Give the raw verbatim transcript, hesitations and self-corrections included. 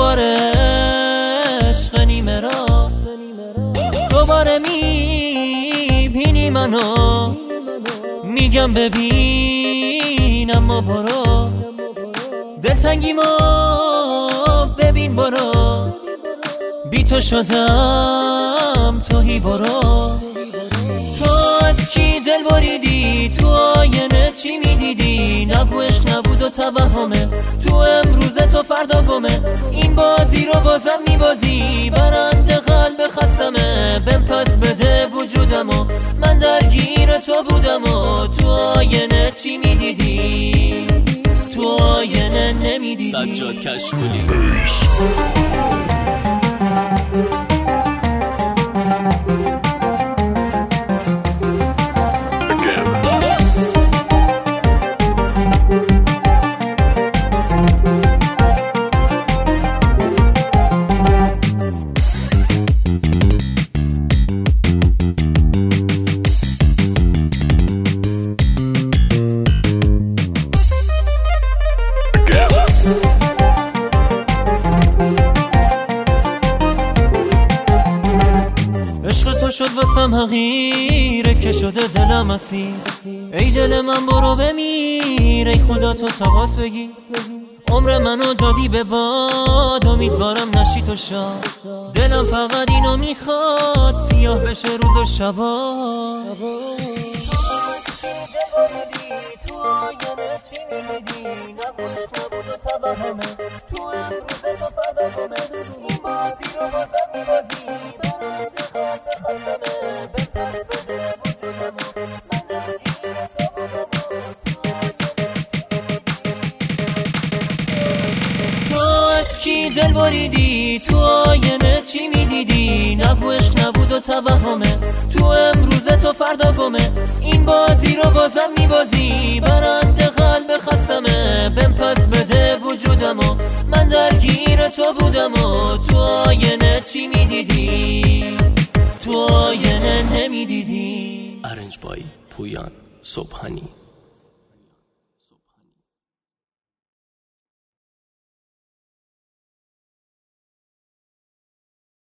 دوباره عشق نیمه را دوباره میبینی منو، میگم ببین اما برو، دلتنگیمو ببین برو، بی تو شدم توهی برو. تو از کی دل بریدی؟ تو آینه چی میدیدی؟ نگو عشق نبود و توهمه، تو امروز تو فردا گمه، این بازی رو بازم میبازی، برنده قلب خستمه، بهم پس بده وجودمو، من درگیر تو بودم و تو آینه چی میدیدی؟ تو آینه نمیدیدی. سجاد کشکولی. عشق تو شد واسم حقیره که شده دلم اسیر، ای دل من برو بمیر، ای خدا تو تماس بگی، عمر منو دادی به باد، امیدوارم نشی تو شاد، دلم فقط اینو میخواد سیاه بشه روز و شبا. کی دل بریدی؟ تو آینه چی میدیدی؟ نگو عشق نبود و توهمه، تو امروز تو فردا گمه، این بازی رو بازم میبازی، برنده قلب خستمه، بهم پس بده وجودمو، من درگیر تو بودم و تو آینه چی میدیدی؟ تو آینه نمیدیدی. ارنج بای پویان صبحانی.